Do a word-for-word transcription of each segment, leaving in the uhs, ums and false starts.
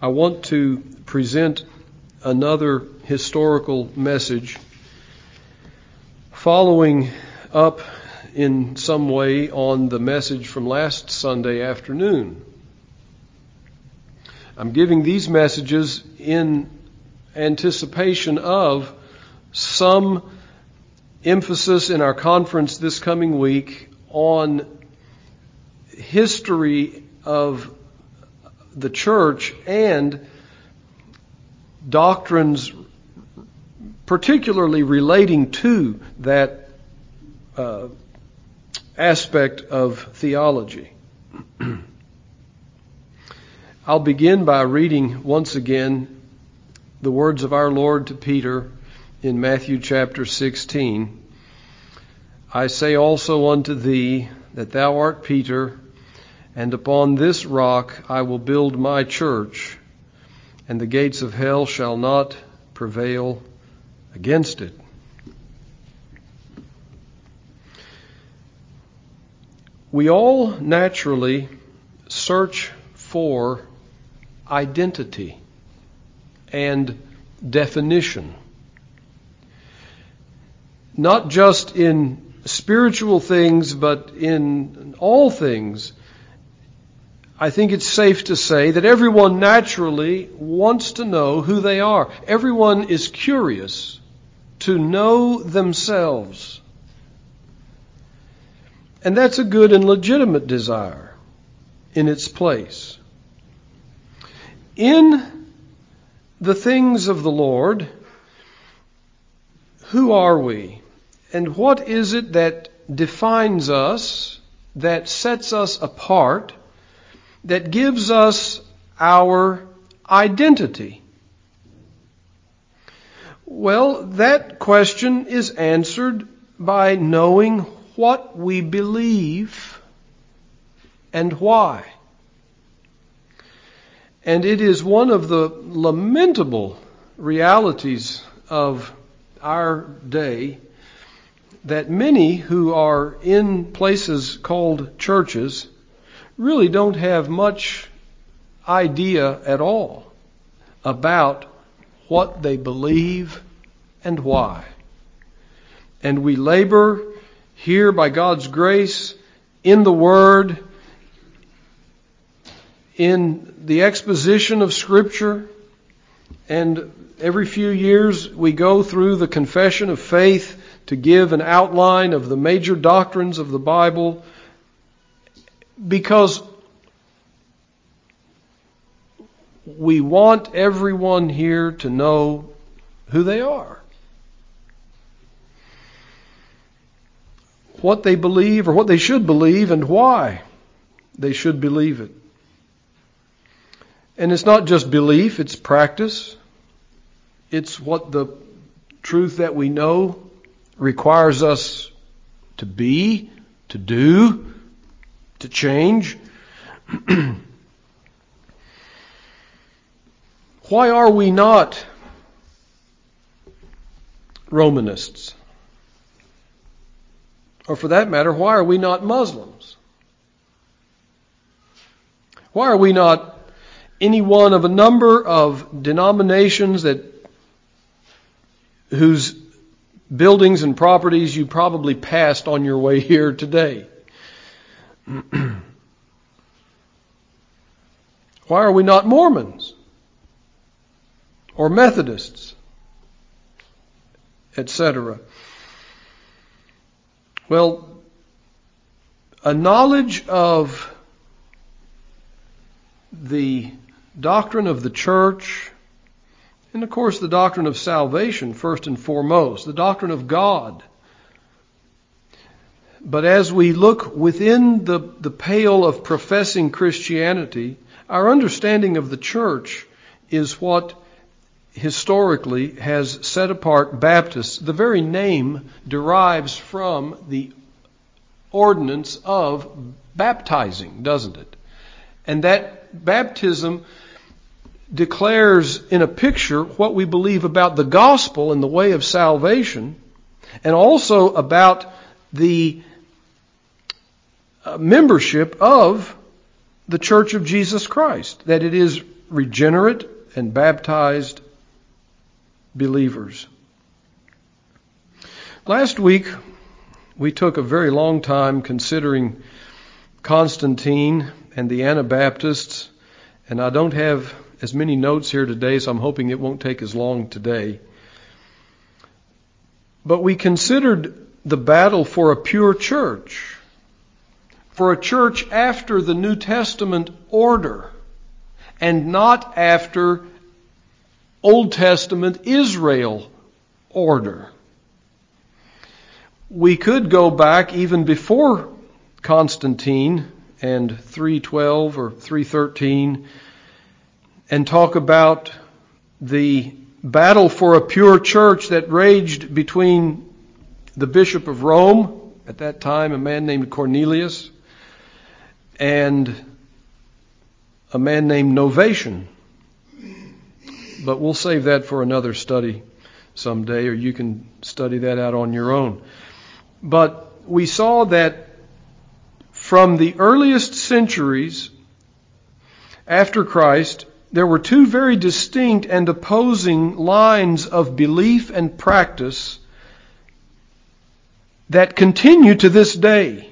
I want to present another historical message following up in some way on the message from last Sunday afternoon. I'm giving these messages in anticipation of some emphasis in our conference this coming week on history of the church and doctrines particularly relating to that uh, aspect of theology. I'll begin by reading once again the words of our Lord to Peter in Matthew chapter sixteen. I say also unto thee that thou art Peter, and upon this rock I will build my church, and the gates of hell shall not prevail against it. We all naturally search for identity and definition, not just in spiritual things, but in all things. I think it's safe to say that everyone naturally wants to know who they are. Everyone is curious to know themselves. And that's a good and legitimate desire in its place. In the things of the Lord, who are we? And what is it that defines us, that sets us apart, that gives us our identity? Well, that question is answered by knowing what we believe and why. And it is one of the lamentable realities of our day that many who are in places called churches really don't have much idea at all about what they believe and why. And we labor here by God's grace in the Word, in the exposition of Scripture, and every few years we go through the confession of faith to give an outline of the major doctrines of the Bible, because we want everyone here to know who they are, what they believe or what they should believe, and why they should believe it. And it's not just belief, it's practice. It's what the truth that we know requires us to be, to do, to change. Why are we not Romanists? Or for that matter, why are we not Muslims? Why are we not any one of a number of denominations that whose buildings and properties you probably passed on your way here today? Why are we not Mormons or Methodists, et cetera? Well, a knowledge of the doctrine of the church, and of course the doctrine of salvation first and foremost, the doctrine of God. But as we look within the, the pale of professing Christianity, our understanding of the church is what historically has set apart Baptists. The very name derives from the ordinance of baptizing, doesn't it? And that baptism declares in a picture what we believe about the gospel and the way of salvation, and also about the membership of the Church of Jesus Christ, that it is regenerate and baptized believers. Last week, we took a very long time considering Constantine and the Anabaptists, and I don't have as many notes here today, so I'm hoping it won't take as long today. But we considered the battle for a pure church, for a church after the New Testament order, and not after Old Testament Israel order. We could go back even before Constantine and three twelve or three thirteen and talk about the battle for a pure church that raged between the Bishop of Rome, at that time a man named Cornelius, and a man named Novatian. But we'll save that for another study someday, or you can study that out on your own. But we saw that from the earliest centuries after Christ, there were two very distinct and opposing lines of belief and practice that continue to this day.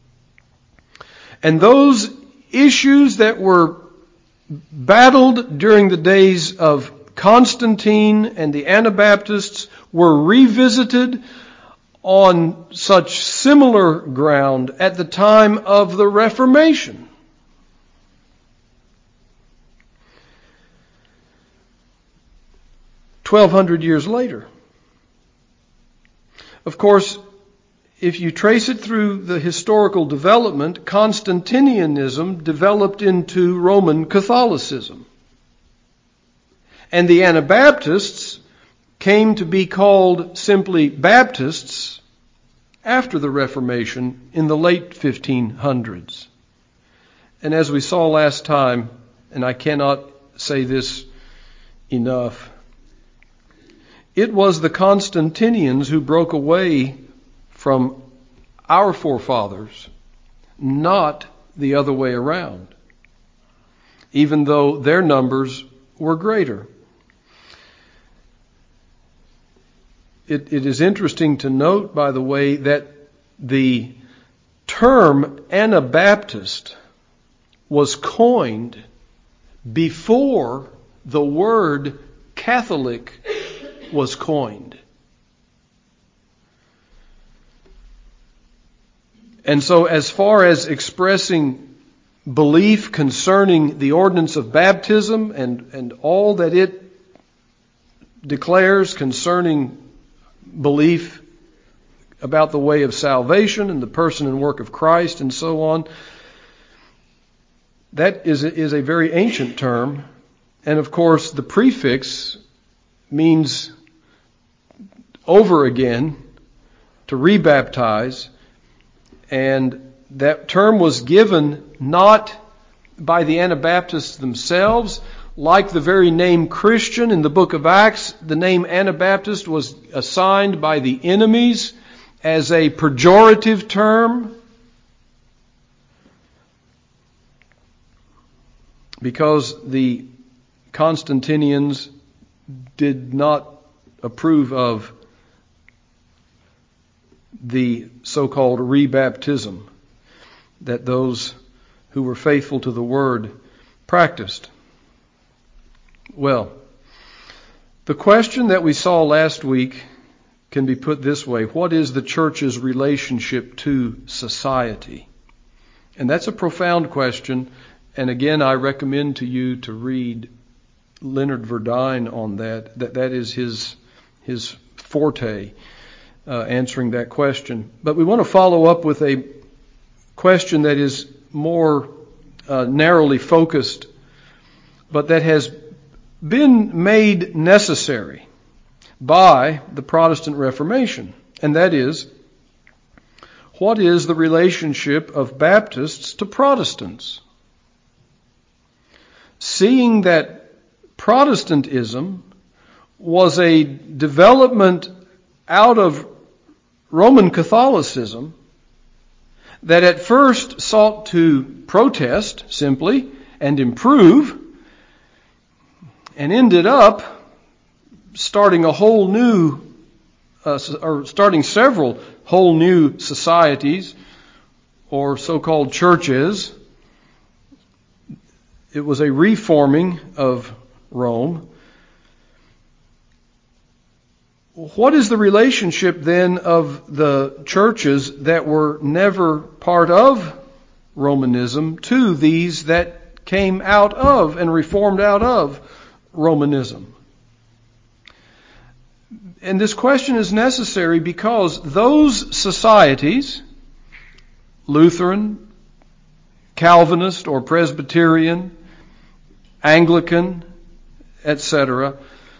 And those issues that were battled during the days of Constantine and the Anabaptists were revisited on such similar ground at the time of the Reformation. Twelve hundred years later. Of course, if you trace it through the historical development, Constantinianism developed into Roman Catholicism. And the Anabaptists came to be called simply Baptists after the Reformation in the late fifteen hundreds. And as we saw last time, and I cannot say this enough, it was the Constantinians who broke away from our forefathers, not the other way around, even though their numbers were greater. It, it is interesting to note, by the way, that the term Anabaptist was coined before the word Catholic was coined. And so as far as expressing belief concerning the ordinance of baptism and, and all that it declares concerning belief about the way of salvation and the person and work of Christ and so on, that is a, is a very ancient term. And of course, the prefix means over again, to rebaptize. And that term was given not by the Anabaptists themselves. Like the very name Christian in the book of Acts, the name Anabaptist was assigned by the enemies as a pejorative term, because the Constantinians did not approve of the so-called rebaptism that those who were faithful to the word practiced. Well, the question that we saw last week can be put this way: what is the church's relationship to society? And that's a profound question. And again, I recommend to you to read Leonard Verdine on that. That that is his his forte, uh, answering that question. But we want to follow up with a question that is more uh, narrowly focused, but that has been made necessary by the Protestant Reformation. And that is, what is the relationship of Baptists to Protestants? Seeing that Protestantism was a development out of Roman Catholicism that at first sought to protest simply and improve, and ended up starting a whole new, uh, or starting several whole new societies, or so-called churches. It was a reforming of Rome. What is the relationship then of the churches that were never part of Romanism to these that came out of and reformed out of Romanism? And this question is necessary because those societies, Lutheran, Calvinist or Presbyterian, Anglican, et cetera,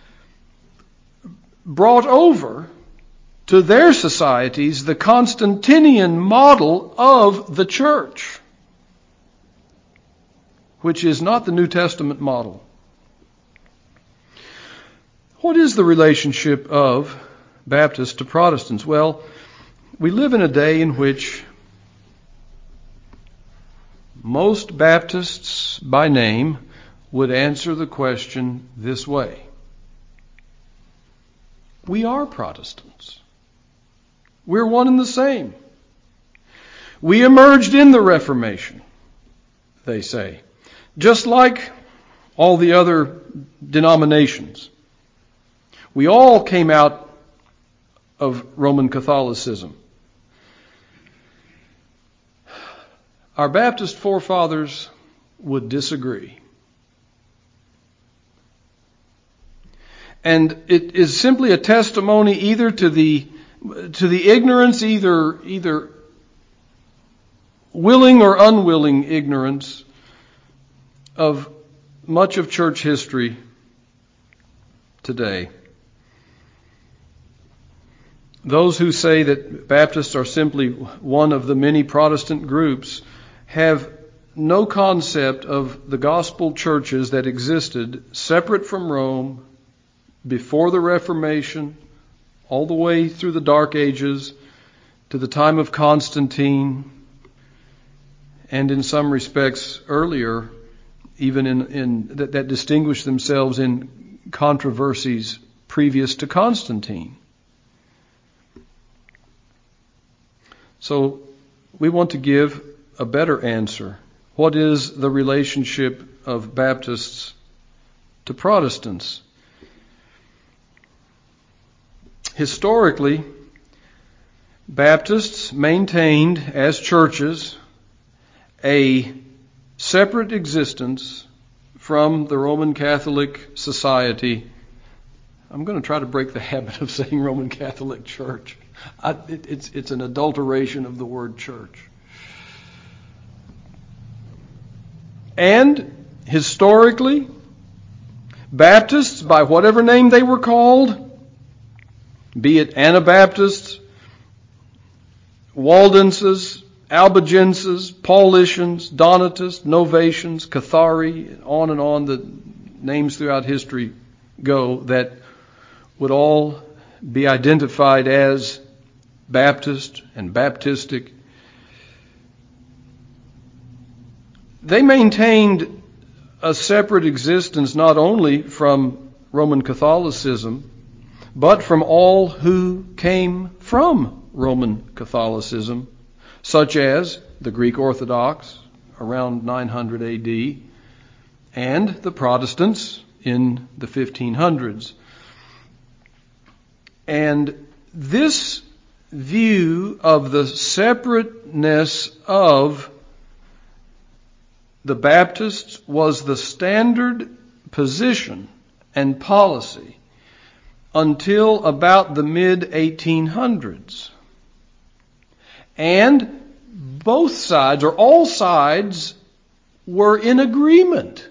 brought over to their societies the Constantinian model of the church, which is not the New Testament model. What is the relationship of Baptists to Protestants? Well, we live in a day in which most Baptists by name would answer the question this way. We are Protestants. We're one and the same. We emerged in the Reformation, they say, just like all the other denominations. We all came out of Roman Catholicism. Our Baptist forefathers would disagree. And it is simply a testimony either to the to the ignorance, either either willing or unwilling ignorance of much of church history today. Those who say that Baptists are simply one of the many Protestant groups have no concept of the gospel churches that existed separate from Rome before the Reformation, all the way through the Dark Ages to the time of Constantine, and in some respects earlier, even in, in that, that distinguished themselves in controversies previous to Constantine. So we want to give a better answer. What is the relationship of Baptists to Protestants? Historically, Baptists maintained as churches a separate existence from the Roman Catholic society. I'm going to try to break the habit of saying Roman Catholic Church. I, it, it's, it's an adulteration of the word church. And historically, Baptists, by whatever name they were called, be it Anabaptists, Waldenses, Albigenses, Paulicians, Donatists, Novatians, Cathari, on and on the names throughout history go that would all be identified as Baptist and Baptistic. They maintained a separate existence not only from Roman Catholicism, but from all who came from Roman Catholicism, such as the Greek Orthodox around nine hundred A D and the Protestants in the fifteen hundreds. And this view of the separateness of the Baptists was the standard position and policy until about the mid eighteen hundreds. And both sides, or all sides, were in agreement.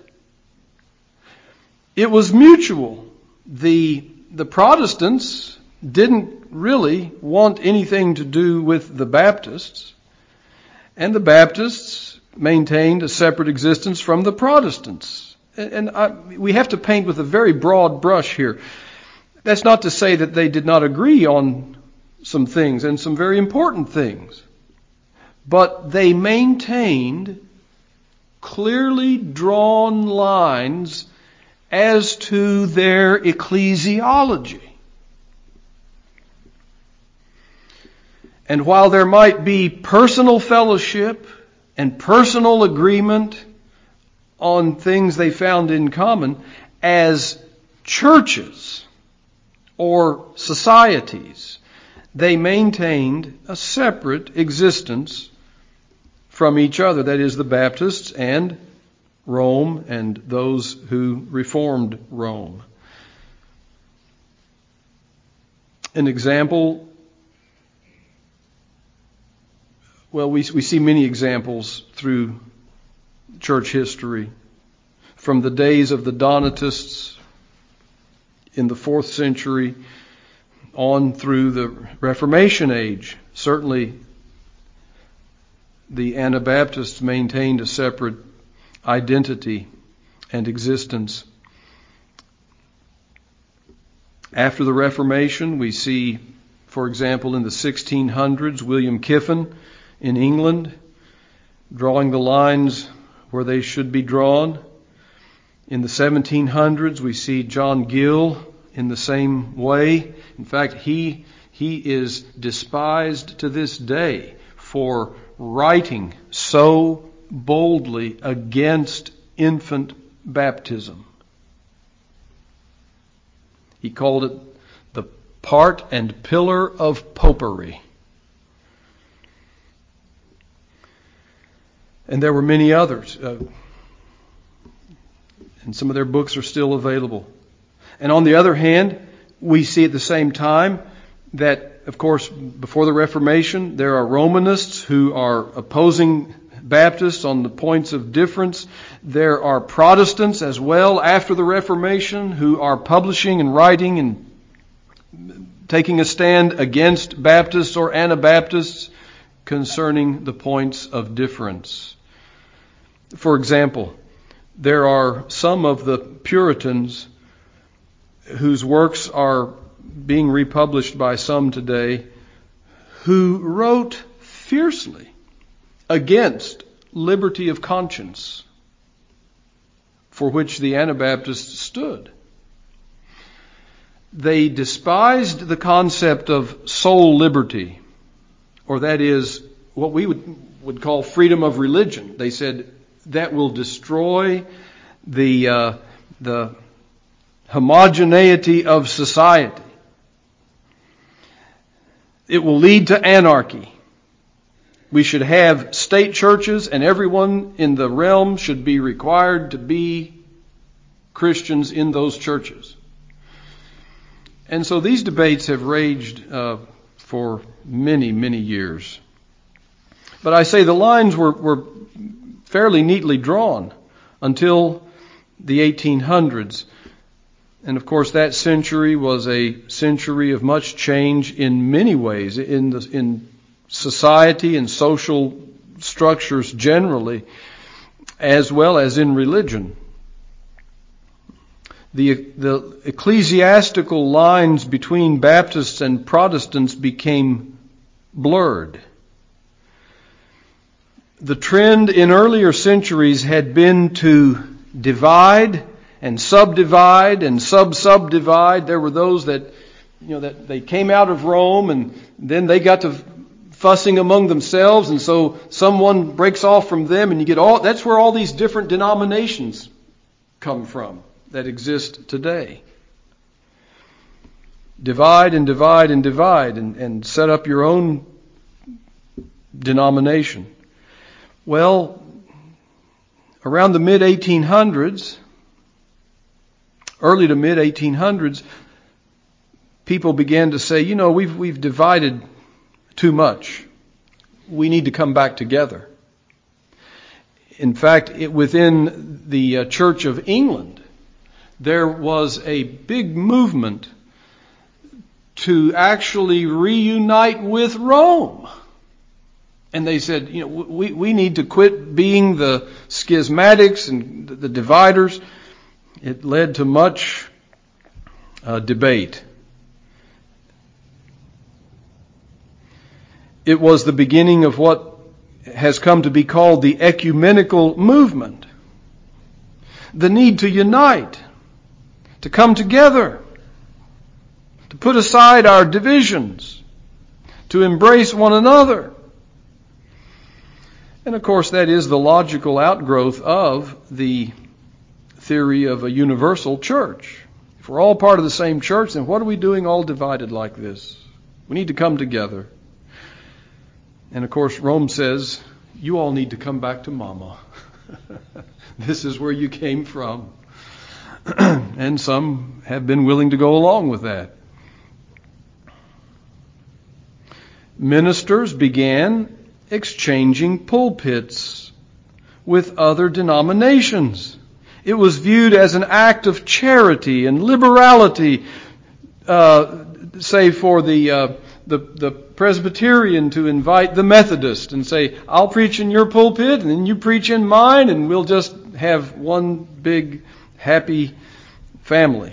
It was mutual. The, the Protestants didn't really want anything to do with the Baptists, and the Baptists maintained a separate existence from the Protestants. And I, we have to paint with a very broad brush here. That's not to say that they did not agree on some things, and some very important things. But they maintained clearly drawn lines as to their ecclesiology. And while there might be personal fellowship and personal agreement on things they found in common, as churches or societies, they maintained a separate existence from each other. That is, the Baptists and Rome and those who reformed Rome. An example, well, we, we see many examples through church history. From the days of the Donatists in the fourth century on through the Reformation age. Certainly the Anabaptists maintained a separate identity and existence. After the Reformation, we see, for example, in the sixteen hundreds, William Kiffin in England drawing the lines where they should be drawn. In the seventeen hundreds, we see John Gill in the same way. In fact, he he is despised to this day for writing so boldly against infant baptism. He called it the part and pillar of popery. And there were many others. Uh, and some of their books are still available. And on the other hand, we see at the same time that, of course, before the Reformation, there are Romanists who are opposing Baptists on the points of difference. There are Protestants as well after the Reformation who are publishing and writing and taking a stand against Baptists or Anabaptists concerning the points of difference. For example, there are some of the Puritans whose works are being republished by some today who wrote fiercely against liberty of conscience, for which the Anabaptists stood. They despised the concept of soul liberty, or that is what we would, would call freedom of religion. They said that will destroy the uh, the homogeneity of society. It will lead to anarchy. We should have state churches, and everyone in the realm should be required to be Christians in those churches. And so these debates have raged uh, for many, many years. But I say the lines were, were fairly neatly drawn until the eighteen hundreds. And of course, that century was a century of much change in many ways, in the, in society and social structures generally, as well as in religion. The, the ecclesiastical lines between Baptists and Protestants became blurred. The trend in earlier centuries had been to divide and subdivide and sub-subdivide. There were those that, you know, that they came out of Rome and then they got to fussing among themselves, and so someone breaks off from them, and you get all, that's where all these different denominations come from that exist today. Divide and divide and divide and, and set up your own denomination. Well, around the mid eighteen hundreds, early to mid eighteen hundreds, people began to say, you know, we've we've divided too much. We need to come back together. In fact, it, within the uh, Church of England, there was a big movement to actually reunite with Rome. And they said, you know, we, we need to quit being the schismatics and the dividers. It led to much uh, debate. It was the beginning of what has come to be called the ecumenical movement. The need to unite to come together, to put aside our divisions, to embrace one another. And of course, that is the logical outgrowth of the theory of a universal church. If we're all part of the same church, then what are we doing all divided like this? We need to come together. And of course, Rome says, you all need to come back to Mama. This is where you came from. And some have been willing to go along with that. Ministers began exchanging pulpits with other denominations. It was viewed as an act of charity and liberality, uh, say for the, uh, the the Presbyterian to invite the Methodist and say, I'll preach in your pulpit and then you preach in mine and we'll just have one big happy family.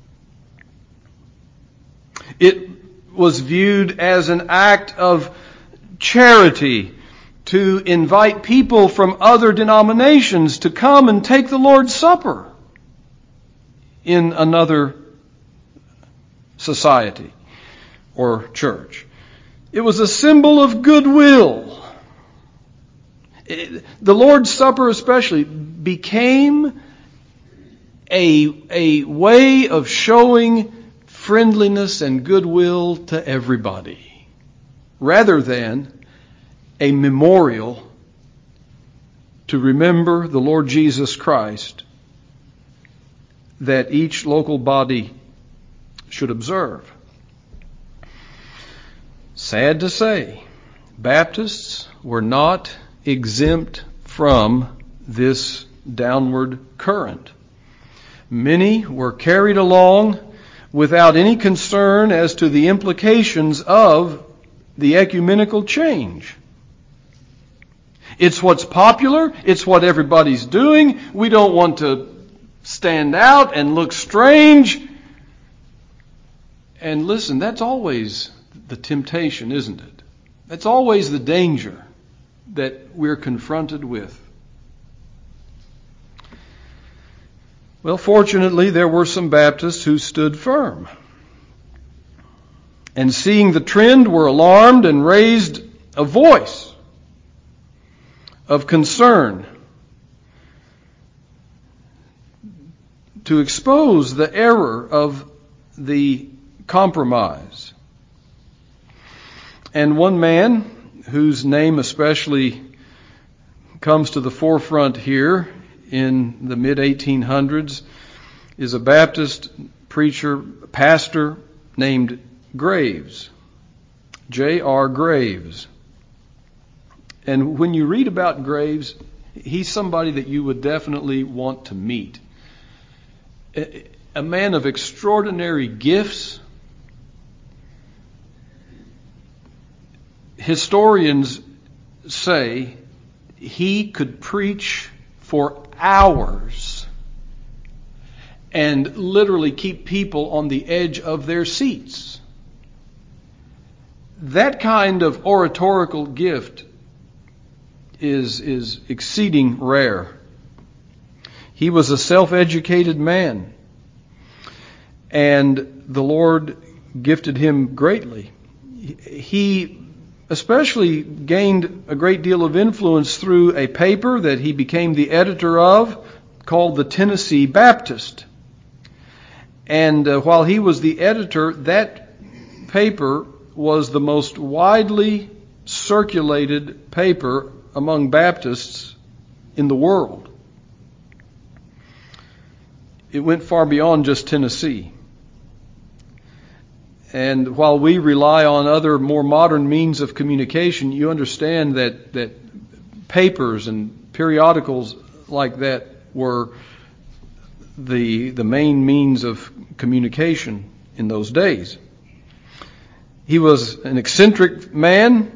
It was viewed as an act of charity to invite people from other denominations to come and take the Lord's Supper in another society or church. It was a symbol of goodwill. It, the Lord's Supper especially became a, a way of showing friendliness and goodwill to everybody, rather than a memorial to remember the Lord Jesus Christ that each local body should observe. Sad to say, Baptists were not exempt from this downward current. Many were carried along without any concern as to the implications of the ecumenical change. It's what's popular. It's what everybody's doing. We don't want to stand out and look strange. And listen, that's always the temptation, isn't it? That's always the danger that we're confronted with. Well, fortunately, there were some Baptists who stood firm. And seeing the trend, were alarmed and raised a voice of concern to expose the error of the compromise. And one man, whose name especially comes to the forefront here in the mid eighteen hundreds, is a Baptist preacher, pastor named Graves, J R Graves. And when you read about Graves, he's somebody that you would definitely want to meet. A man of extraordinary gifts. Historians say he could preach for hours and literally keep people on the edge of their seats. That kind of oratorical gift is, is exceeding rare. He was a self-educated man, and the Lord gifted him greatly. He especially gained a great deal of influence through a paper that he became the editor of called the Tennessee Baptist. And uh, while he was the editor, that paper was the most widely circulated paper among Baptists in the world. It went far beyond just Tennessee. And while we rely on other more modern means of communication, you understand that, that papers and periodicals like that were the, the main means of communication in those days. He was an eccentric man.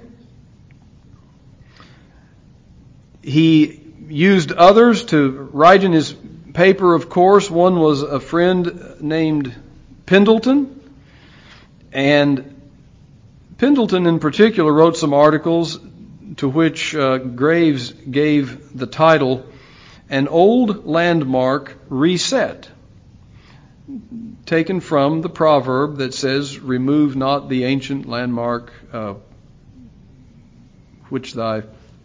He used others to write in his paper, of course. One was a friend named Pendleton. And Pendleton in particular wrote some articles to which uh, Graves gave the title, An Old Landmark Reset. taken from the proverb that says, remove not the ancient landmark uh, which thy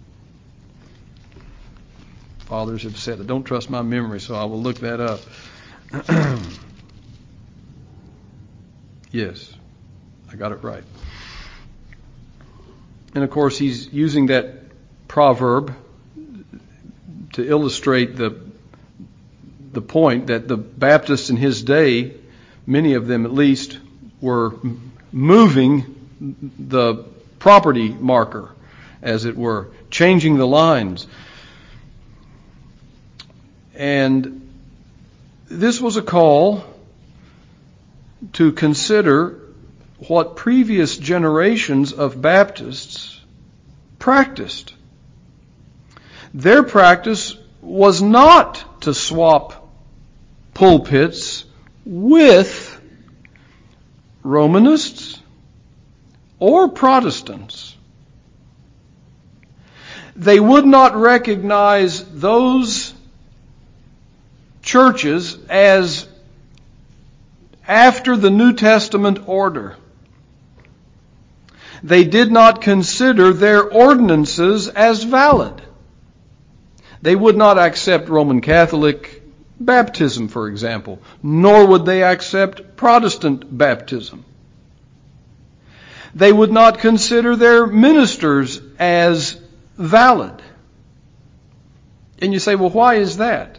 fathers have set. I don't trust my memory, so I will look that up. Yes, I got it right. And of course, he's using that proverb to illustrate the the point that the Baptists in his day, many of them at least, were moving the property marker, as it were, changing the lines. And this was a call to consider what previous generations of Baptists practiced. Their practice was not to swap pulpits with Romanists or Protestants. They would not recognize those churches as after the New Testament order. They did not consider their ordinances as valid. They would not accept Roman Catholic baptism, for example, nor would they accept Protestant baptism. They would not consider their ministers as valid. And you say, well, why is that?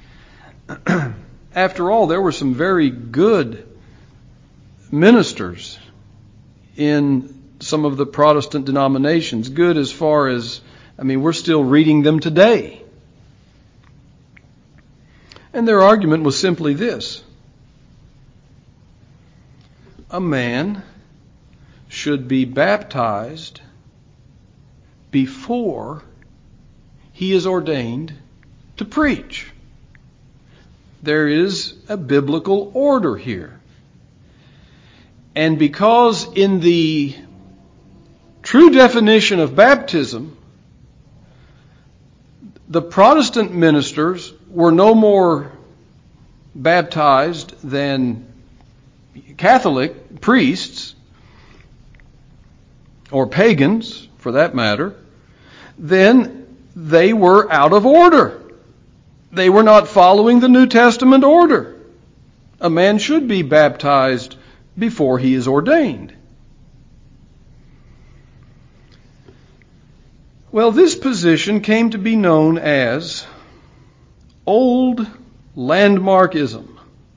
After all, there were some very good ministers in some of the Protestant denominations. Good as far as, I mean, we're still reading them today. And their argument was simply this: a man should be baptized before he is ordained to preach. There is a biblical order here. And because in the true definition of baptism, the Protestant ministers were no more baptized than Catholic priests, or pagans for that matter, then they were out of order. They were not following the New Testament order. A man should be baptized before he is ordained. Well, this position came to be known as Old Landmarkism.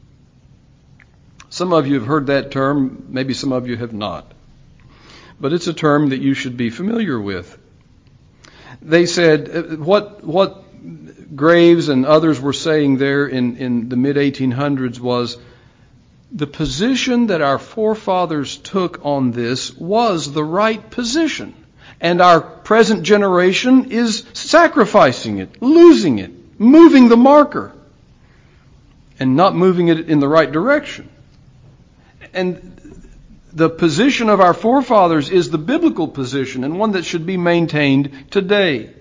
Some of you have heard that term, maybe some of you have not. But it's a term that you should be familiar with. They said, what what Graves and others were saying there in, in the mid eighteen hundreds was, the position that our forefathers took on this was the right position. And our present generation is sacrificing it, losing it, moving the marker, and not moving it in the right direction. And the position of our forefathers is the biblical position, and one that should be maintained today.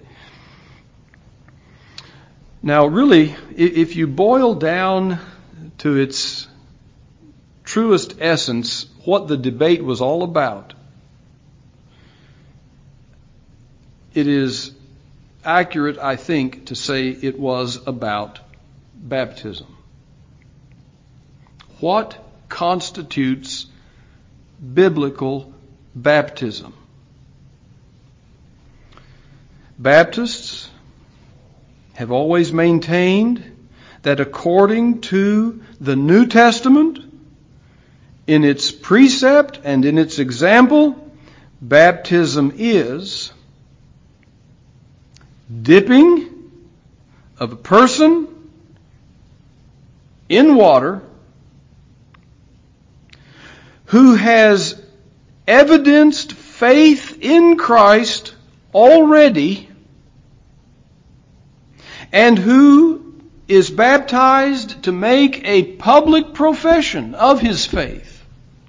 Now, really, if you boil down to its truest essence what the debate was all about, it is accurate, I think, to say it was about baptism. What constitutes biblical baptism? Baptists have always maintained that according to the New Testament, in its precept and in its example, baptism is dipping of a person in water who has evidenced faith in Christ already and who is baptized to make a public profession of his faith,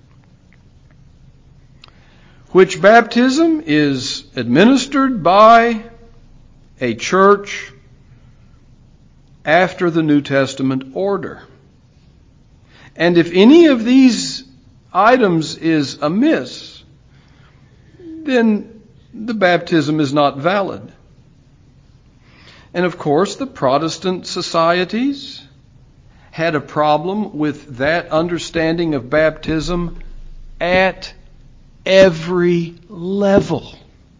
which baptism is administered by a church after the New Testament order. And if any of these items is amiss, then the baptism is not valid. And of course, the Protestant societies had a problem with that understanding of baptism at every level.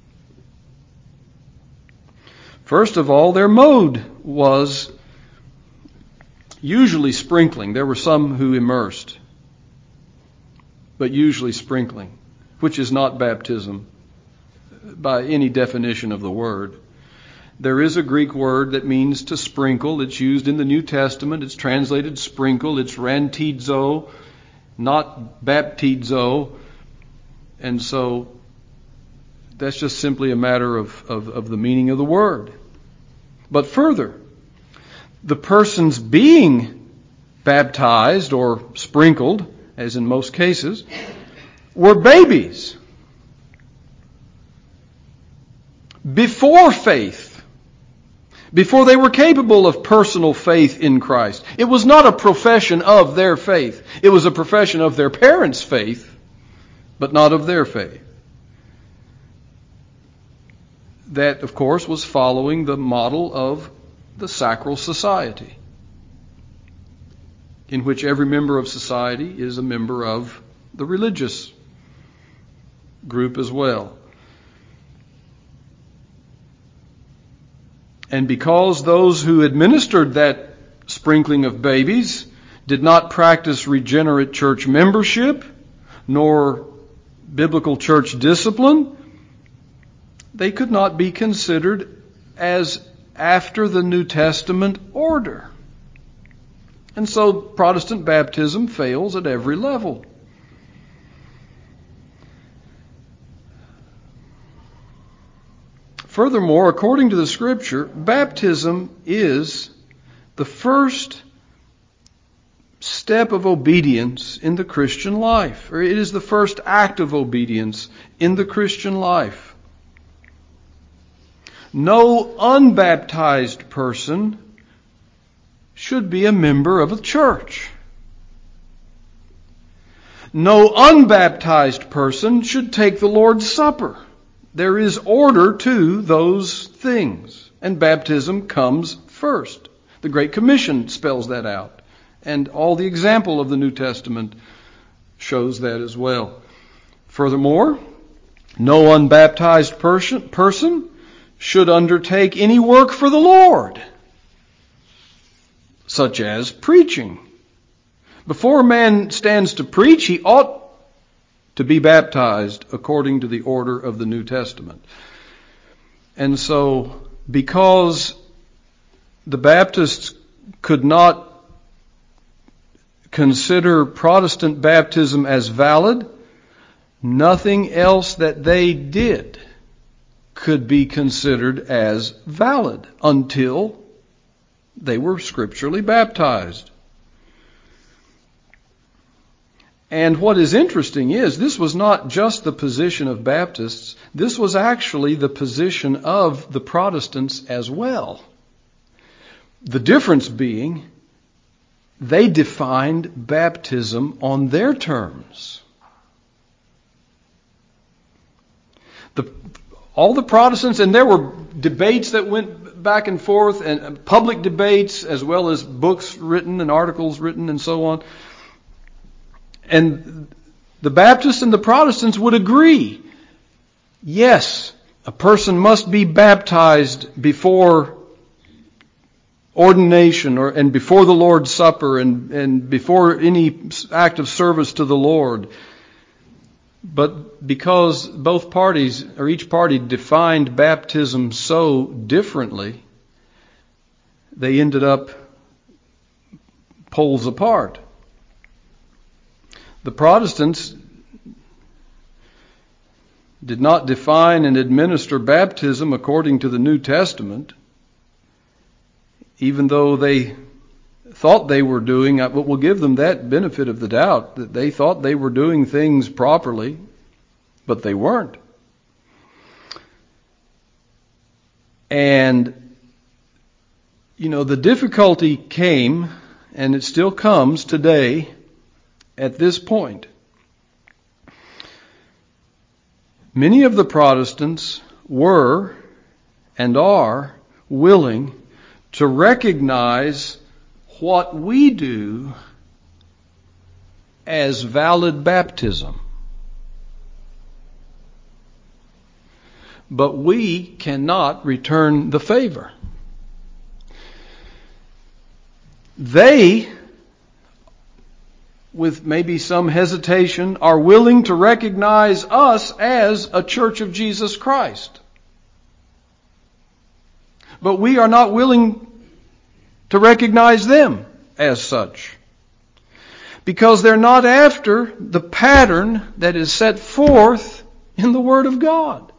First of all, their mode was usually sprinkling. There were some who immersed, but usually sprinkling, which is not baptism by any definition of the word. There is a Greek word that means to sprinkle. It's used in the New Testament. It's translated sprinkle. It's rantizo, not baptizo. And so that's just simply a matter of, of, of the meaning of the word. But further, the persons being baptized or sprinkled, as in most cases, were babies before faith. Before they were capable of personal faith in Christ. It was not a profession of their faith. It was a profession of their parents' faith, but not of their faith. That, of course, was following the model of the sacral society, in which every member of society is a member of the religious group as well. And because those who administered that sprinkling of babies did not practice regenerate church membership, nor biblical church discipline, they could not be considered as after the New Testament order. And so Protestant baptism fails at every level. Furthermore, according to the Scripture, baptism is the first step of obedience in the Christian life, or it is the first act of obedience in the Christian life. No unbaptized person should be a member of a church. No unbaptized person should take the Lord's Supper. There is order to those things, and baptism comes first. The Great Commission spells that out, and all the example of the New Testament shows that as well. Furthermore, no unbaptized person, person should undertake any work for the Lord, such as preaching. Before a man stands to preach, he ought to be baptized according to the order of the New Testament. And so, because the Baptists could not consider Protestant baptism as valid, nothing else that they did could be considered as valid until they were scripturally baptized. And what is interesting is this was not just the position of Baptists, this was actually the position of the Protestants as well. The difference being, they defined baptism on their terms. The, all the Protestants, and there were debates that went back and forth, and public debates as well as books written and articles written and so on. And the Baptists and the Protestants would agree, yes, a person must be baptized before ordination or and before the Lord's Supper and, and before any act of service to the Lord. But because both parties, or each party, defined baptism so differently, they ended up poles apart. The Protestants did not define and administer baptism according to the New Testament, even though they thought they were doing, but we'll give them that benefit of the doubt, that they thought they were doing things properly, but they weren't. And, you know, the difficulty came, and it still comes today, at this point. Many of the Protestants were and are willing to recognize what we do as valid baptism. But we cannot return the favor. They, with maybe some hesitation, are willing to recognize us as a Church of Jesus Christ. But we are not willing to recognize them as such, because they're not after the pattern that is set forth in the Word of God.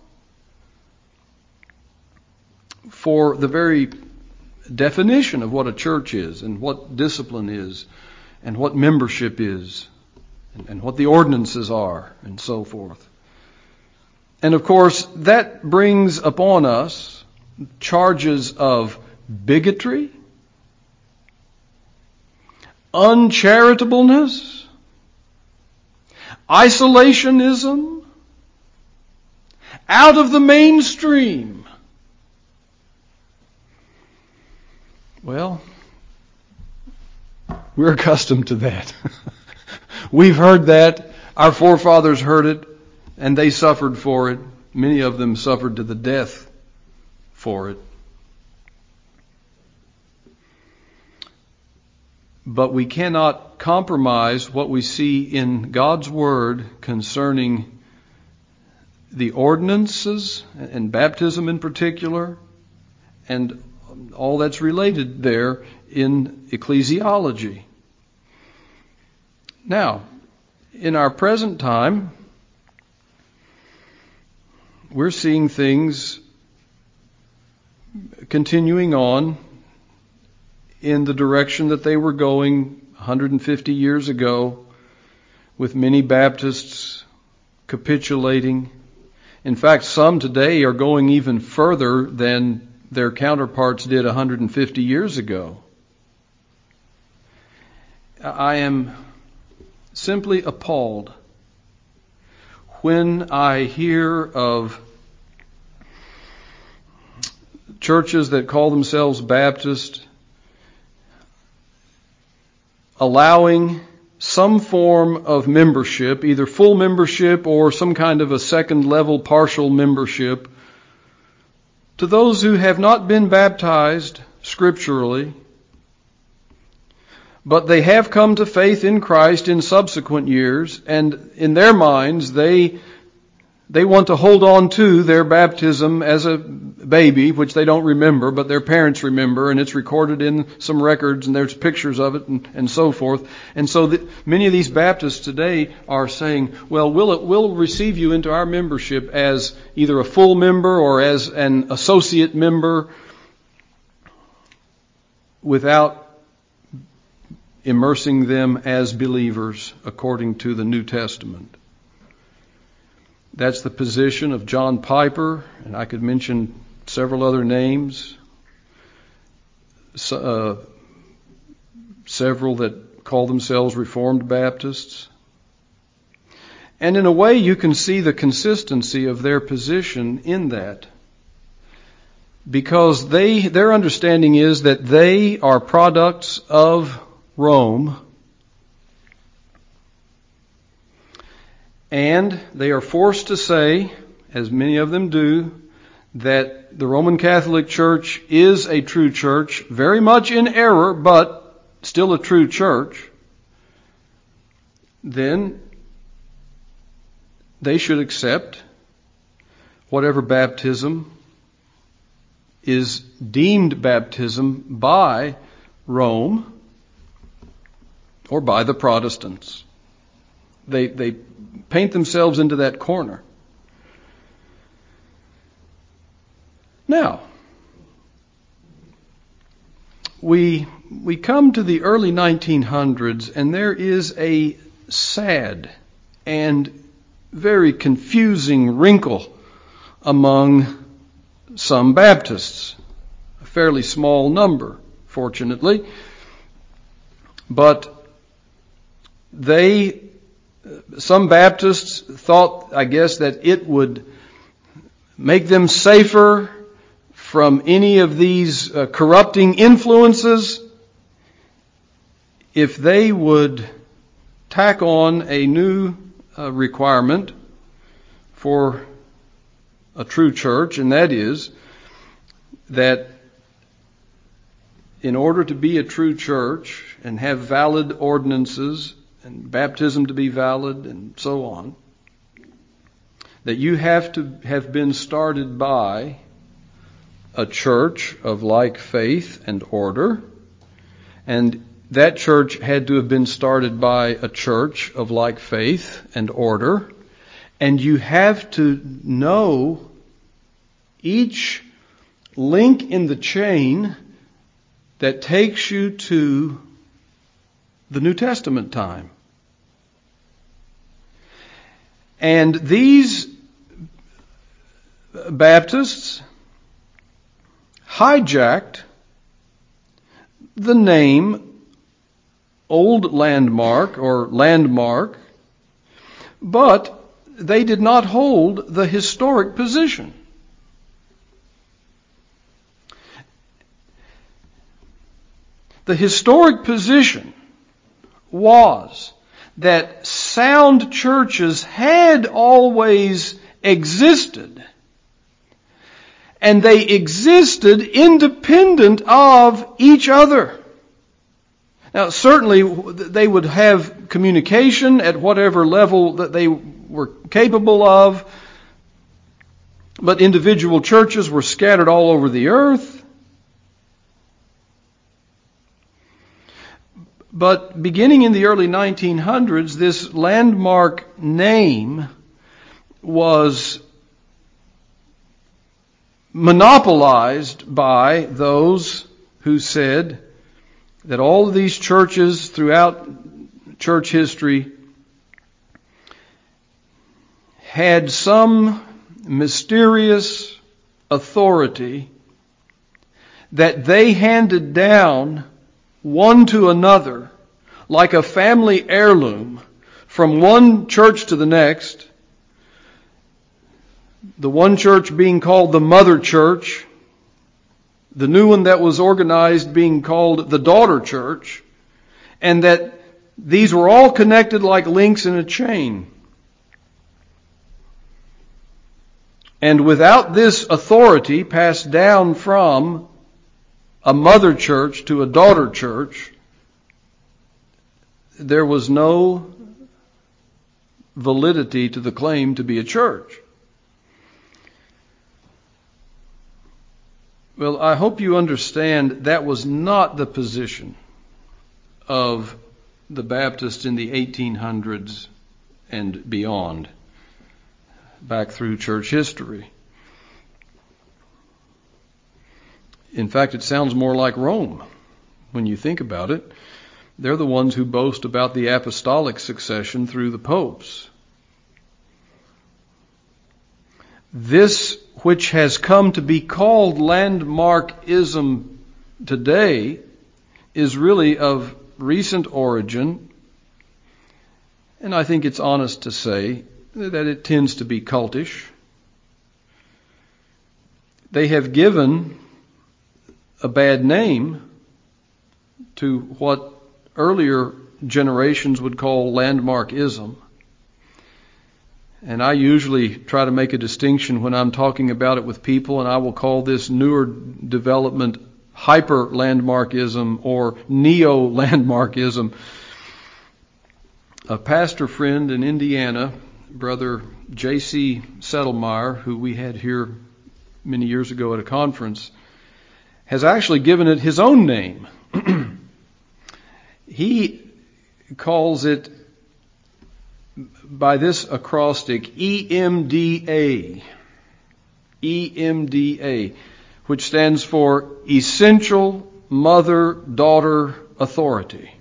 For the very definition of what a church is, and what discipline is, and what membership is, and, and what the ordinances are, and so forth. And of course, that brings upon us charges of bigotry, uncharitableness, isolationism, out of the mainstream. Well, we're accustomed to that. We've heard that. Our forefathers heard it, and they suffered for it. Many of them suffered to the death for it. But we cannot compromise what we see in God's Word concerning the ordinances, and baptism in particular, and all that's related there in ecclesiology. Now, in our present time, we're seeing things continuing on in the direction that they were going one hundred fifty years ago, with many Baptists capitulating. In fact, some today are going even further than their counterparts did one hundred fifty years ago. I am simply appalled when I hear of churches that call themselves Baptist allowing some form of membership, either full membership or some kind of a second level partial membership, to those who have not been baptized scripturally, but they have come to faith in Christ in subsequent years, and in their minds they they want to hold on to their baptism as a baby, which they don't remember, but their parents remember, and it's recorded in some records, and there's pictures of it, and, and so forth. And so the, many of these Baptists today are saying, well, we'll, we'll receive you into our membership as either a full member or as an associate member, without immersing them as believers according to the New Testament. That's the position of John Piper, and I could mention several other names, uh, several that call themselves Reformed Baptists. And in a way, you can see the consistency of their position in that, because they their understanding is that they are products of Rome, and they are forced to say, as many of them do, that the Roman Catholic Church is a true church, very much in error, but still a true church. Then they should accept whatever baptism is deemed baptism by Rome or by the Protestants. They they paint themselves into that corner. Now, we we come to the early nineteen hundreds, and there is a sad and very confusing wrinkle among some Baptists. A fairly small number, fortunately. But they, some Baptists thought, I guess, that it would make them safer from any of these uh, corrupting influences if they would tack on a new uh, requirement for a true church, and that is that in order to be a true church and have valid ordinances and baptism to be valid and so on, that you have to have been started by a church of like faith and order, and that church had to have been started by a church of like faith and order, and you have to know each link in the chain that takes you to the New Testament time. And these Baptists hijacked the name Old Landmark or Landmark, but they did not hold the historic position. The historic position was that sound churches had always existed, and they existed independent of each other. Now, certainly they would have communication at whatever level that they were capable of, but individual churches were scattered all over the earth. But beginning in the early nineteen hundreds, this Landmark name was monopolized by those who said that all of these churches throughout church history had some mysterious authority that they handed down one to another like a family heirloom from one church to the next, the one church being called the mother church, the new one that was organized being called the daughter church, and that these were all connected like links in a chain. And without this authority passed down from a mother church to a daughter church, there was no validity to the claim to be a church. Well, I hope you understand that was not the position of the Baptists in the eighteen hundreds and beyond, back through church history. In fact, it sounds more like Rome when you think about it. They're the ones who boast about the apostolic succession through the popes. This which has come to be called landmarkism today is really of recent origin, and I think it's honest to say that it tends to be cultish. They have given a bad name to what earlier generations would call landmarkism. And I usually try to make a distinction when I'm talking about it with people, and I will call this newer development hyper-landmarkism or neo-landmarkism. A pastor friend in Indiana, Brother J C Settlemeyer, who we had here many years ago at a conference, has actually given it his own name. He calls it by this acrostic E M D A. E M D A, which stands for Essential Mother-Daughter Authority.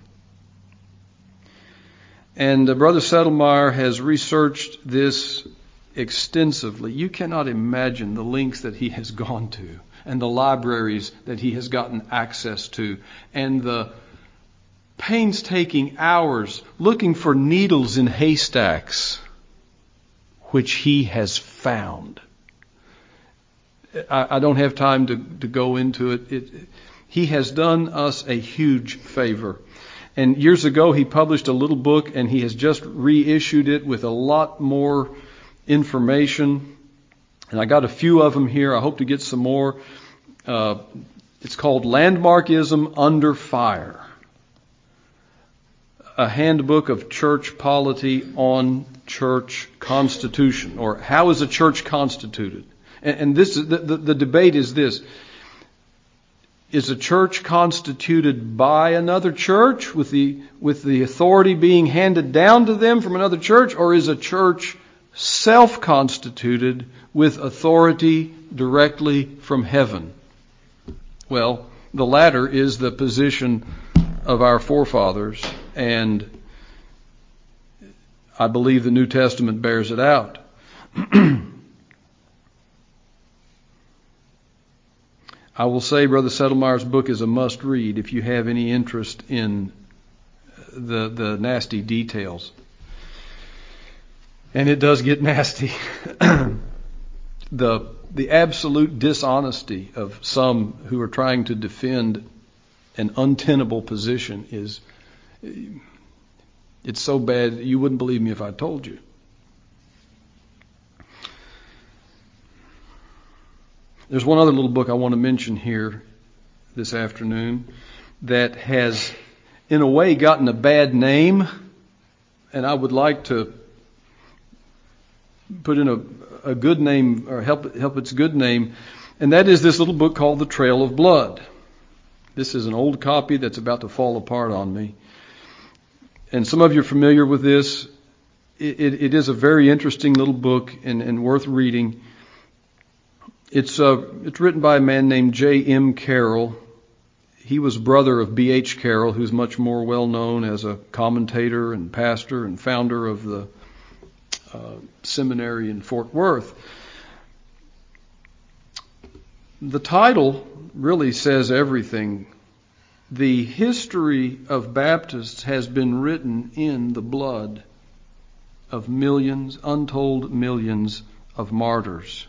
And uh, Brother Settlemeyer has researched this extensively. You cannot imagine the lengths that he has gone to, and the libraries that he has gotten access to, and the painstaking hours looking for needles in haystacks, which he has found. I, I don't have time to, to go into it. it. He has done us a huge favor. And years ago, he published a little book, and he has just reissued it with a lot more information. And I got a few of them here. I hope to get some more. Uh, it's called Landmarkism Under Fire, a handbook of church polity on church constitution, or how is a church constituted? And, and this the, the, the debate is this. Is a church constituted by another church with the with the authority being handed down to them from another church, or is a church self-constituted with authority directly from heaven? Well, the latter is the position of our forefathers, and I believe the New Testament bears it out. I will say Brother Settlemeyer's book is a must-read if you have any interest in the the nasty details. And it does get nasty. the the absolute dishonesty of some who are trying to defend an untenable position is, it's so bad you wouldn't believe me if I told you. There's one other little book I want to mention here this afternoon that has, in a way, gotten a bad name, and I would like to put in a, a good name, or help help its good name, and that is this little book called The Trail of Blood. This is an old copy that's about to fall apart on me. And some of you are familiar with this. It, it, it is a very interesting little book and, and worth reading. It's uh, it's written by a man named J M Carroll. He was brother of B H Carroll, who's much more well known as a commentator and pastor and founder of the uh, seminary in Fort Worth. The title really says everything. The history of Baptists has been written in the blood of millions, untold millions of martyrs.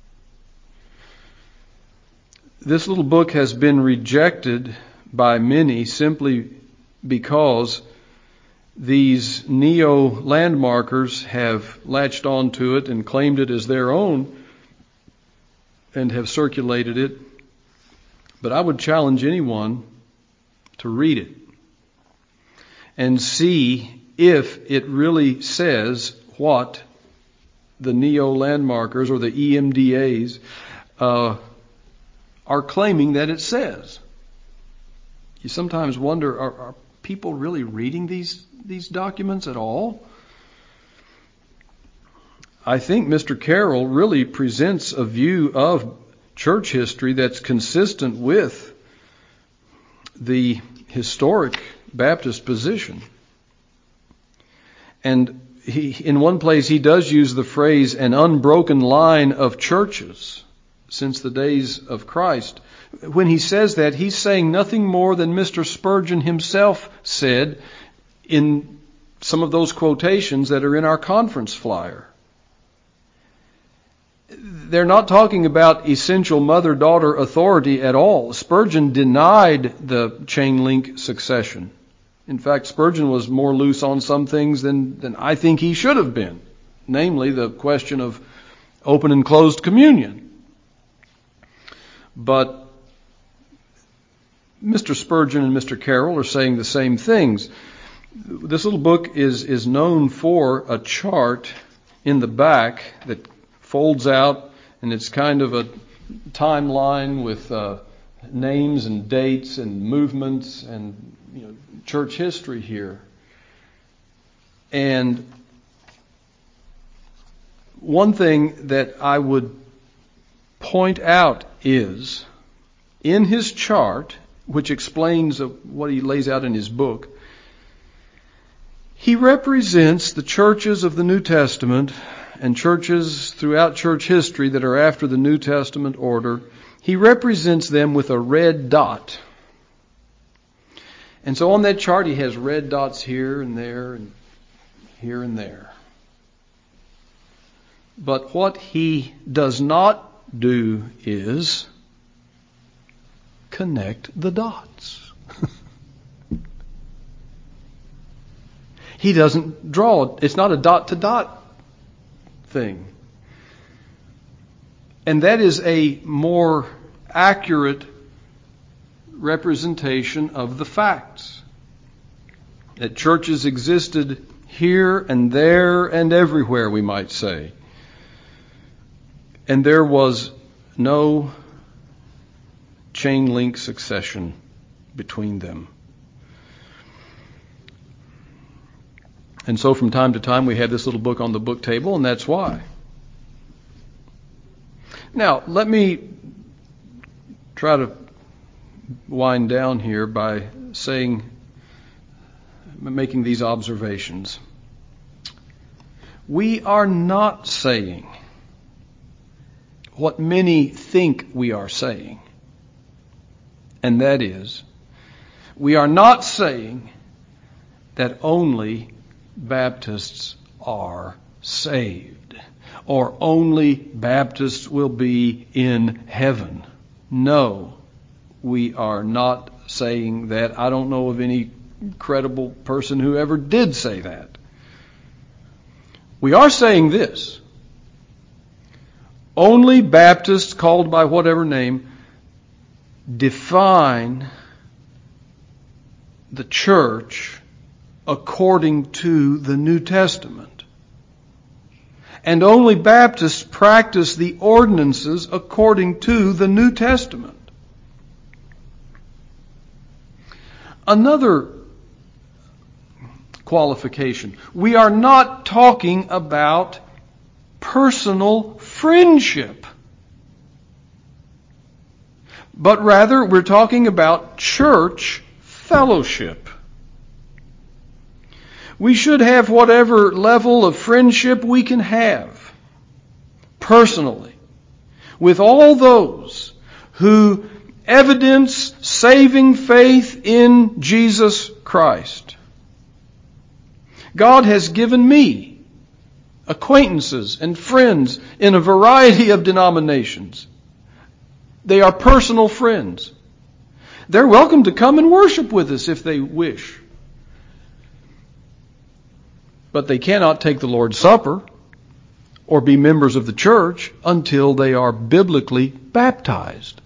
This little book has been rejected by many simply because these neo-landmarkers have latched onto it and claimed it as their own and have circulated it. But I would challenge anyone to read it and see if it really says what the neo-landmarkers or the E M D As uh, are claiming that it says. You sometimes wonder, are, are people really reading these these documents at all? I think Mister Carroll really presents a view of church history that's consistent with the historic Baptist position. And he, in one place he does use the phrase, an unbroken line of churches since the days of Christ. When he says that, he's saying nothing more than Mister Spurgeon himself said in some of those quotations that are in our conference flyer. They're not talking about essential mother-daughter authority at all. Spurgeon denied the chain link succession. In fact, Spurgeon was more loose on some things than, than I think he should have been, namely the question of open and closed communion. But Mister Spurgeon and Mister Carroll are saying the same things. This little book is, is known for a chart in the back that folds out, and it's kind of a timeline with uh, names and dates and movements and, you know, church history here. And one thing that I would point out is, in his chart, which explains what he lays out in his book, he represents the churches of the New Testament and churches throughout church history that are after the New Testament order. He represents them with a red dot. And so on that chart he has red dots here and there and here and there. But what he does not do is connect the dots. He doesn't draw. It's not a dot-to-dot thing. And that is a more accurate representation of the facts. That churches existed here and there and everywhere, we might say. And there was no chain link succession between them. And so from time to time we have this little book on the book table, and that's why. Now, let me try to wind down here by saying, making these observations. We are not saying what many think we are saying. And that is, we are not saying that only Baptists are saved, or only Baptists will be in heaven. No, we are not saying that. I don't know of any credible person who ever did say that. We are saying this. Only Baptists, called by whatever name, define the church according to the New Testament. And only Baptists practice the ordinances according to the New Testament. Another qualification. We are not talking about personal friendship, but rather we're talking about church fellowship. We should have whatever level of friendship we can have personally with all those who evidence saving faith in Jesus Christ. God has given me acquaintances and friends in a variety of denominations. They are personal friends. They're welcome to come and worship with us if they wish. But they cannot take the Lord's Supper or be members of the church until they are biblically baptized.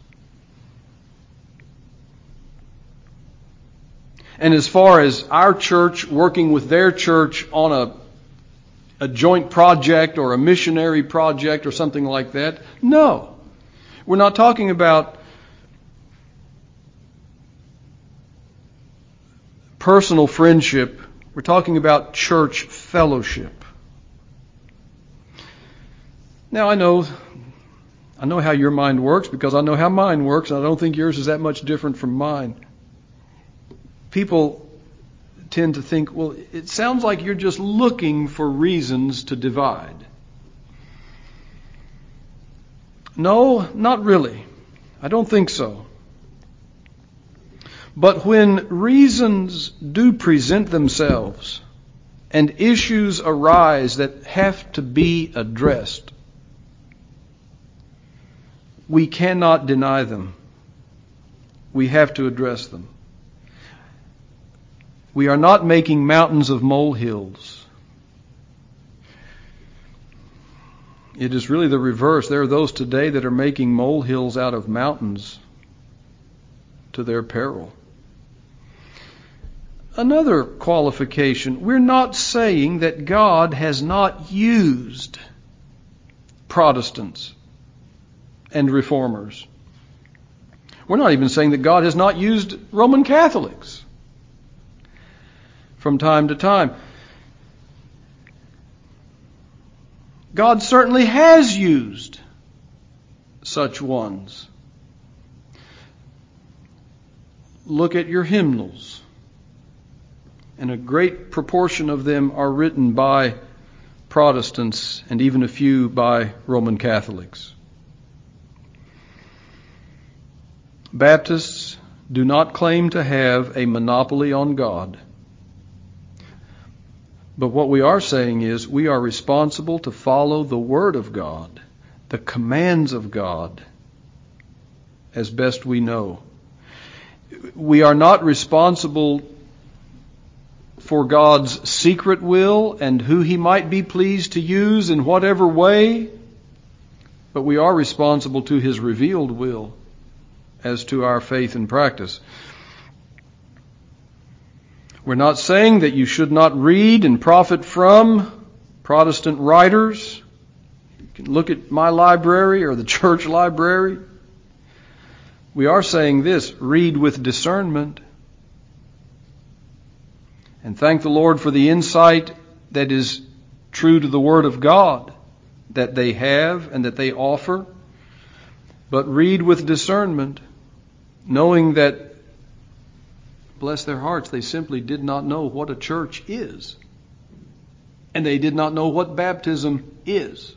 And as far as our church working with their church on a, a joint project or a missionary project or something like that, no. We're not talking about personal friendship. We're talking about church fellowship. Now I know, I know how your mind works because I know how mine works, and I don't think yours is that much different from mine. People tend to think, well, it sounds like you're just looking for reasons to divide. No, not really. I don't think so. But when reasons do present themselves and issues arise that have to be addressed, we cannot deny them. We have to address them. We are not making mountains of molehills. It is really the reverse. There are those today that are making molehills out of mountains to their peril. Another qualification, we're not saying that God has not used Protestants and Reformers. We're not even saying that God has not used Roman Catholics from time to time. God certainly has used such ones. Look at your hymnals. And a great proportion of them are written by Protestants and even a few by Roman Catholics. Baptists do not claim to have a monopoly on God. But what we are saying is we are responsible to follow the Word of God, the commands of God, as best we know. We are not responsible for God's secret will and who He might be pleased to use in whatever way, but we are responsible to His revealed will as to our faith and practice. We're not saying that you should not read and profit from Protestant writers. You can look at my library or the church library. We are saying this: read with discernment. And thank the Lord for the insight that is true to the Word of God that they have and that they offer. But read with discernment, knowing that, bless their hearts, they simply did not know what a church is. And they did not know what baptism is.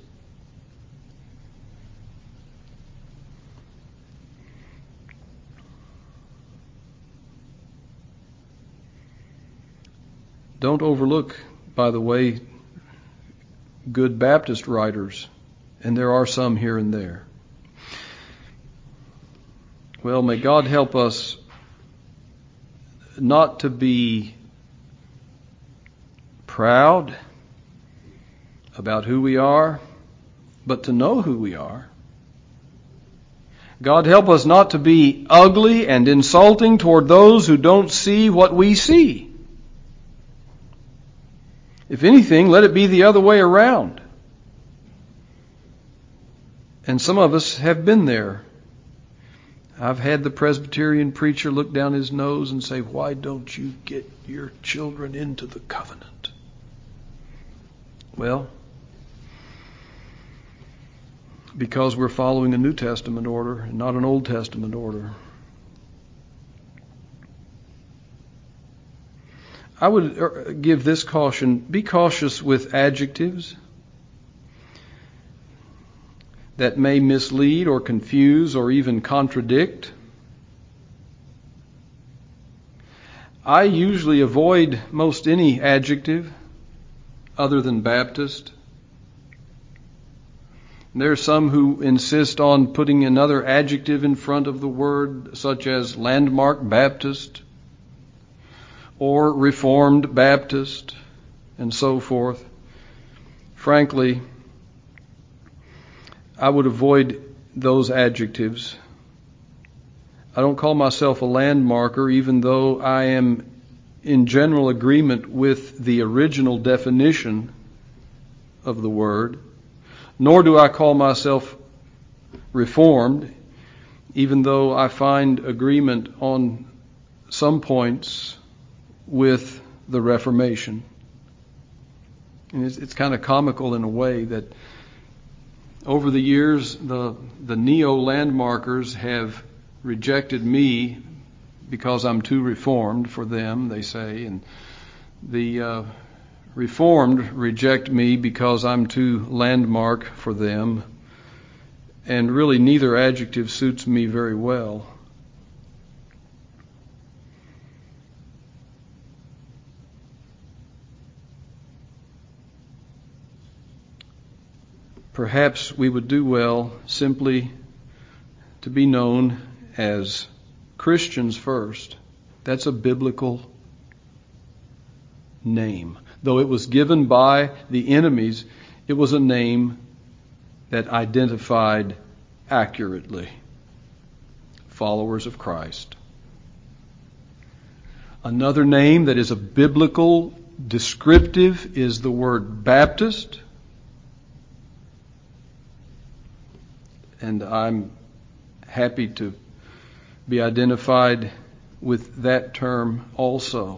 Don't overlook, by the way, good Baptist writers, and there are some here and there. Well, may God help us not to be proud about who we are, but to know who we are. God help us not to be ugly and insulting toward those who don't see what we see. If anything, let it be the other way around. And some of us have been there. I've had the Presbyterian preacher look down his nose and say, "Why don't you get your children into the covenant?" Well, because we're following a New Testament order and not an Old Testament order. I would give this caution: be cautious with adjectives that may mislead or confuse or even contradict. I usually avoid most any adjective other than Baptist. There are some who insist on putting another adjective in front of the word, such as Landmark Baptist or Reformed Baptist, and so forth. Frankly, I would avoid those adjectives. I don't call myself a landmarker, even though I am in general agreement with the original definition of the word. Nor do I call myself Reformed, even though I find agreement on some points with the Reformation. And it's, it's kind of comical in a way that over the years, the, the neo-landmarkers have rejected me because I'm too Reformed for them, they say, and the uh, Reformed reject me because I'm too landmark for them, and really neither adjective suits me very well. Perhaps we would do well simply to be known as Christians first. That's a biblical name. Though it was given by the enemies, it was a name that identified accurately followers of Christ. Another name that is a biblical descriptive is the word Baptist. And I'm happy to be identified with that term also,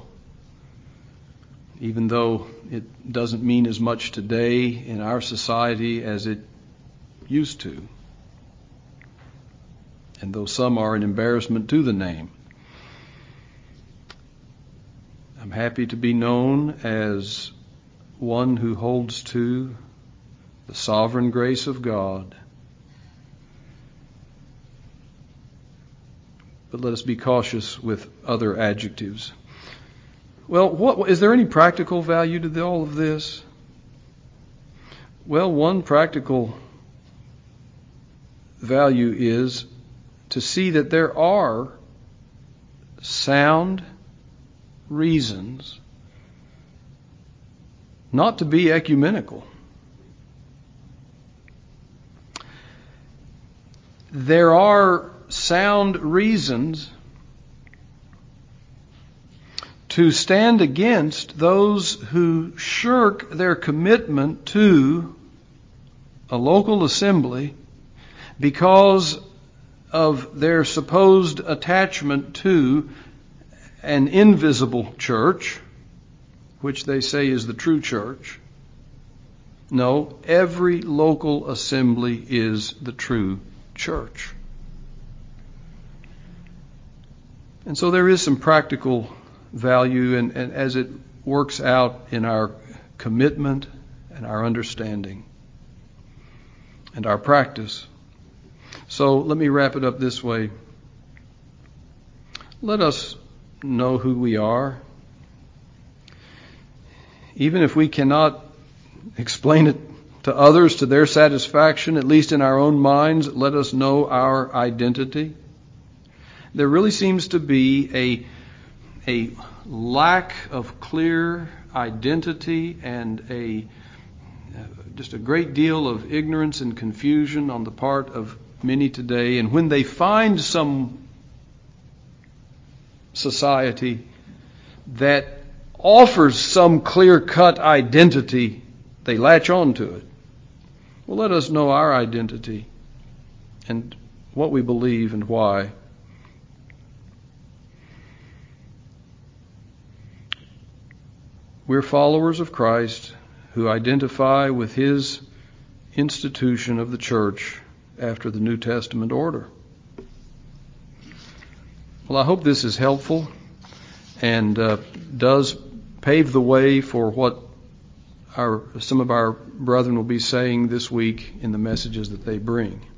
even though it doesn't mean as much today in our society as it used to, and though some are an embarrassment to the name. I'm happy to be known as one who holds to the sovereign grace of God. but let us be cautious with other adjectives. Well, what, is there any practical value to all of this? Well, one practical value is to see that there are sound reasons not to be ecumenical. There are sound reasons to stand against those who shirk their commitment to a local assembly because of their supposed attachment to an invisible church, which they say is the true church. No, every local assembly is the true church. And so there is some practical value and, and as it works out in our commitment and our understanding and our practice. So let me wrap it up this way. Let us know who we are. Even if we cannot explain it to others to their satisfaction, at least in our own minds, let us know our identity. There really seems to be a, a lack of clear identity and a just a great deal of ignorance and confusion on the part of many today. And when they find some society that offers some clear-cut identity, they latch on to it. Well, let us know our identity and what we believe and why. We're followers of Christ who identify with His institution of the church after the New Testament order. Well, I hope this is helpful and uh, does pave the way for what our some of our brethren will be saying this week in the messages that they bring.